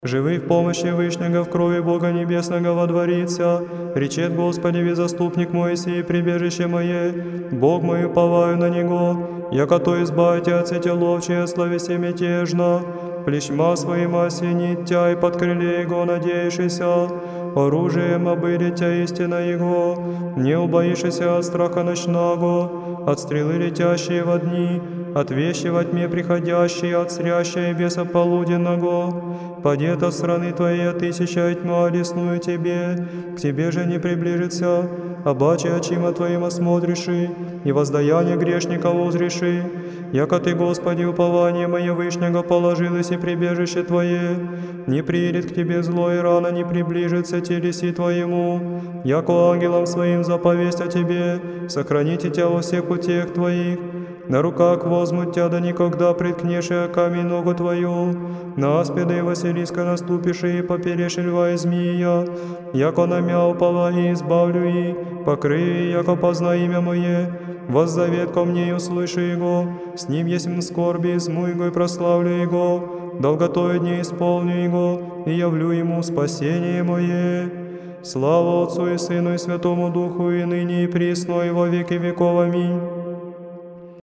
Живый в помощи Вышнего, в крови Бога Небесного водворится. Речет Господи, ви заступник мой сей, прибежище мое, Бог мой, уповаю на Него, яко то избавите от сети ловчей, от словеси мятежно, плещма своим осенит тя, и под крыле Его надеешься, оружием обыдет тя истина Его, не убоишься от страха ночного, от стрелы летящие во дни, от вещи во тьме приходящие, от срящей беса полуденного. Падет от страны Твоей 1000 тьма лесную Тебе, к Тебе же не приближится, обаче очима Твоим осмотриши, и воздаяние грешников узреши, яко Ты, Господи, упование мое Вышнего положилось и прибежище Твое, не приедет к Тебе зло, и рано не приближится телеси Твоему, яко ангелам Своим заповесть о Тебе, сохраните Тя во всех утех Твоих, на руках возьмут Тя, да никогда приткнешь о камень ногу Твою, на аспида и Василиска наступишь, и поперешь льва и змея, яко намя упала и избавлю и, покрыю, яко позна имя Мое, воззовет ко мне и услыши Его, с Ним есть скорби, изму Его и прославлю Его, долготою дней исполню Его, и явлю Ему спасение Мое. Слава Отцу и Сыну и Святому Духу, и ныне и присно, и во веки веков. Аминь.